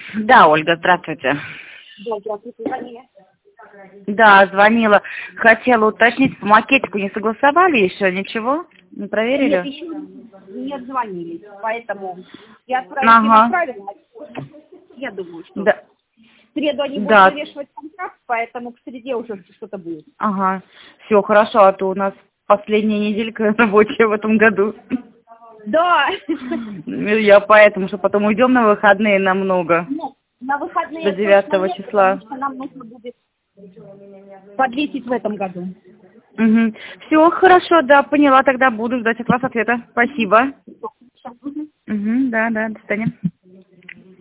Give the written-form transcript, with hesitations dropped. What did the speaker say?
Да, Ольга, здравствуйте. Да, здравствуйте, звонили. Да, звонила. Хотела уточнить, по макетику не согласовали еще, ничего? Не Нет, проверили? еще не отзвонились, поэтому я отправить им Ага. отправила. Я думаю, что Да. в среду они будут Да. завешивать контракт, поэтому к среде уже что-то будет. Ага. Все, хорошо, а то у нас последняя неделька рабочая в этом году. Да. Я поэтому, что потом уйдем на выходные намного. Нет, на До выходные точно 9 нет, потому числа. что нам нужно будет подвесить в этом году. Угу. Все, хорошо, да, поняла, тогда буду ждать от вас ответа. Спасибо. Сейчас. Угу, да, до свидания.